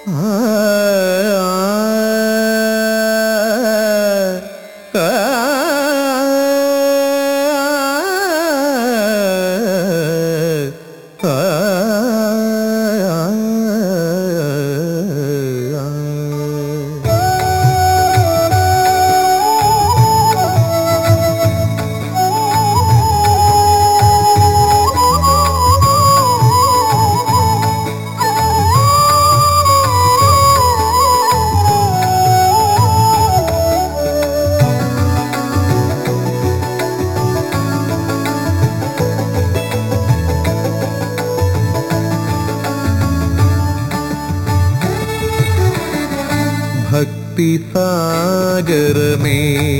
ഭക്തി സാഗരമേ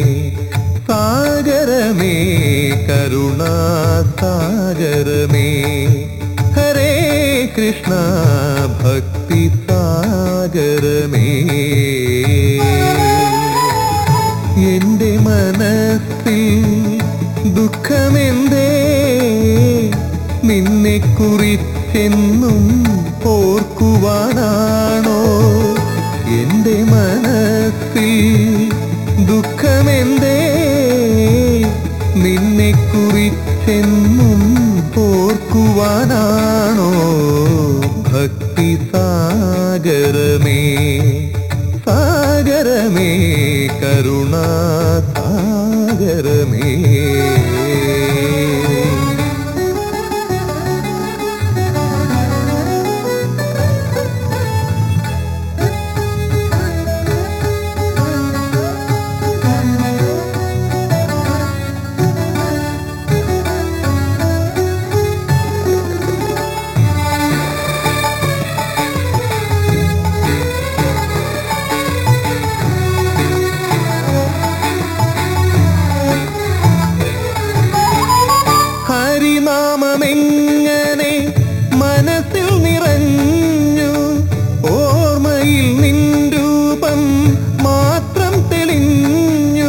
സാഗരമേ കരുണാ സാഗരമേ ഹരേ കൃഷ്ണ ഭക്തി സാഗരമേ എന്റെ മനസ്സിൽ ദുഃഖമെന്തേ നിന്നെ കുറിച്ചെന്നും ഓർക്കുവാനാണോ എന്റെ മനസ്സിൽ ദുഃഖമെന്തേ നിന്നെ കുറിച്ചെന്നും ഓർക്കുവാനാണോ ഭക്തി സാഗരമേ സാഗരമേ കരുണാ സാഗരമേ ഹരിനാമമെങ്ങനെ മനസ്സിൽ നിറഞ്ഞു ഓർമ്മയിൽ നിൻ രൂപം മാത്രം തെളിഞ്ഞു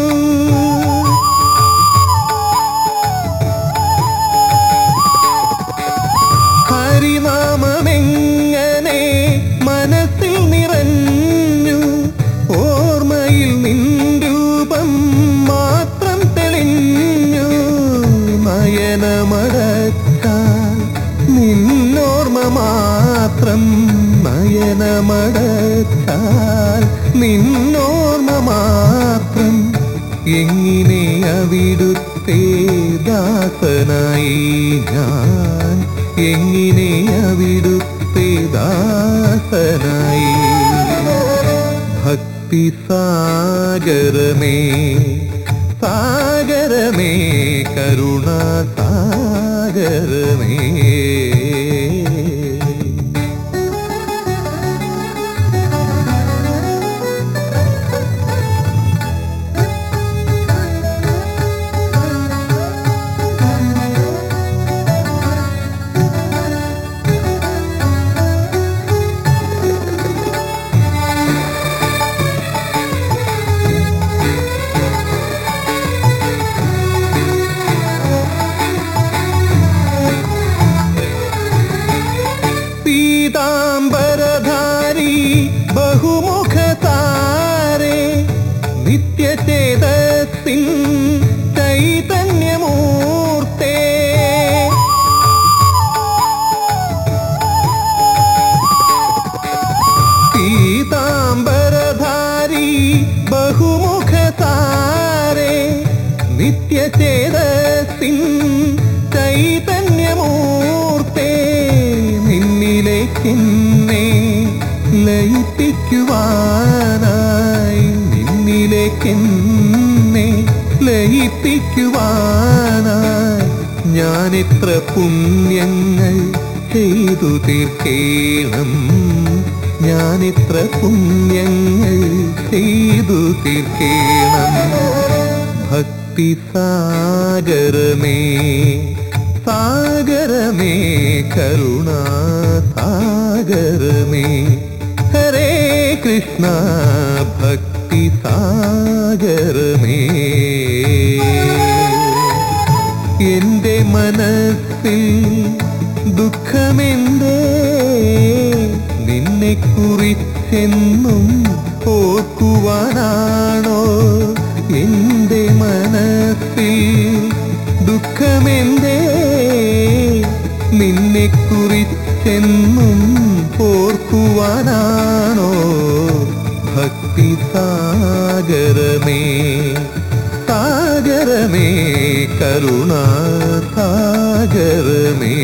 ഹരിനാമമെങ്ങനെ മനസ്സിൽ നിറഞ്ഞു ഓർമ്മയിൽ നിൻ രൂപം മാത്രം തെളിഞ്ഞു നയനമടച്ചാൽ നിന്നോർമ്മ മാത്രം നയനമടച്ചാൽ നിന്നോർമ്മ മാത്രം എങ്ങനെ അവിടുത്തെ ദാസനായി ഞാൻ എങ്ങനെ അവിടുത്തെ ദാസനായി ഭക്തി സാഗരമേ സാഗരമേ കരുണാ സാഗരമേ പീതാംബരധാരി ബഹുമുഖതാരേ നിത്യചേതസ്സിൻ ചൈതന്യമൂർത്തേ പീതാംബരധാരി ബഹുമുഖതാരേ നിത്യചേതസ്സിൻ ചൈതന്യമൂർത്തേ നിന്നിലേക്കെന്നെ ലയിപ്പിക്കുവാനായി നിന്നിലേക്കെന്നെ ലയിപ്പിക്കുവാനായി ഞാനെത്ര പുണ്യങ്ങൾ ചെയ്തു തീർക്കേണം ഞാനെത്ര പുണ്യങ്ങൾ ചെയ്തു തീർക്കേണം ഭക്തി സാഗരമേ സാഗരമേ കരുണാ സാഗരമേ ഹരേ കൃഷ്ണ ഭക്തി സാഗരമേ എന്റെ മനസ്സിൽ ദുഃഖമെന്തേ നിന്നെ കുറിച്ച് കുറിച്ചെന്നും ഓർക്കുവാനാണോ എൻ്റെ മനസ്സിൽ ദുഃഖമെന്തേ നിന്നെ കുറിച്ചെന്നും ഓർക്കുവാനാണോ ഭക്തി സാഗരമേ സാഗരമേ കരുണാ സാഗരമേ